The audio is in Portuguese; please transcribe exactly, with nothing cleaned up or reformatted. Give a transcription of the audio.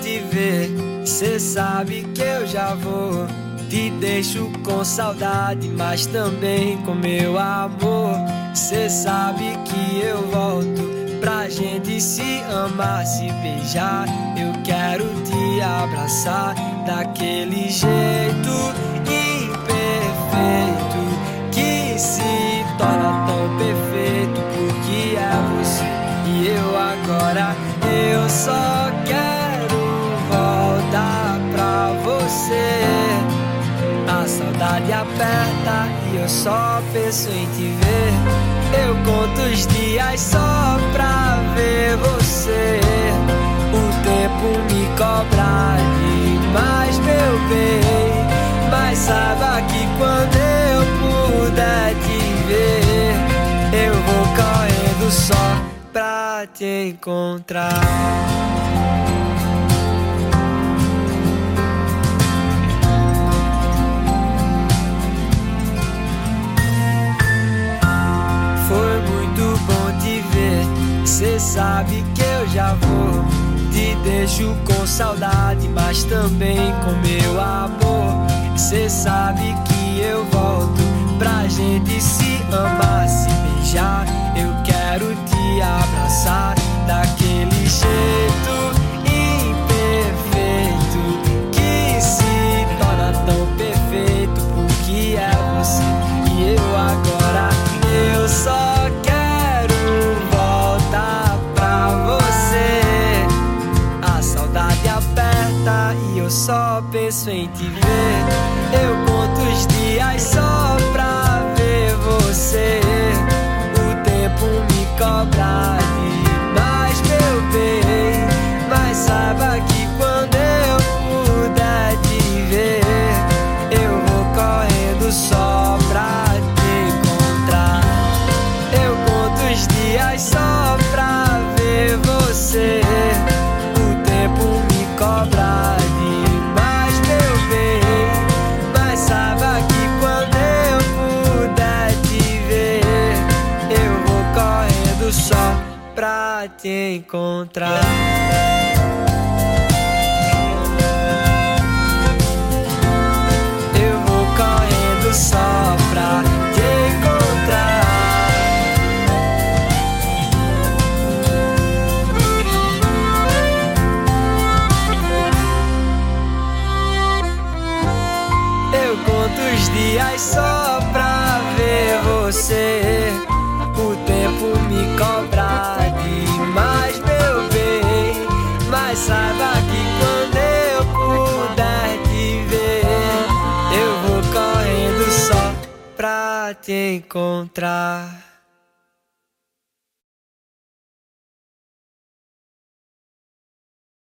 te ver. Cê sabe que eu já vou. Te deixo com saudade, mas também com meu amor. Cê sabe que eu volto pra gente se amar, se beijar. Eu quero te abraçar daquele jeito imperfeito que se torna tão perfeito, porque é você e eu agora. Eu só quero voltar pra você. A saudade aperta e eu só penso em te ver. Eu conto os dias só pra ver você. O tempo me cobra demais, meu bem, mas saiba que quando eu puder te ver, eu vou correndo só pra te encontrar. Cê sabe que eu já vou. Te deixo com saudade, mas também com meu amor. Cê sabe que eu volto pra gente se amar, se beijar. Eu quero te abraçar daquele jeito imperfeito que se torna tão perfeito, porque é você e eu agora. Eu só e eu só penso em te ver. Eu conto os dias só pra ver você. O tempo me cobra demais, meu bem, mas saiba que quando eu puder te ver, eu vou correndo só pra te encontrar. Eu conto os dias só pra ver você. O tempo me cobra demais, meu bem, mas saiba que quando eu puder te ver, eu vou correndo só pra te encontrar. Eu vou correndo só pra te encontrar. Eu conto os dias só pra ver você. O tempo me cobra demais, meu bem, mas saiba que quando eu puder te ver, eu vou correndo só pra te encontrar.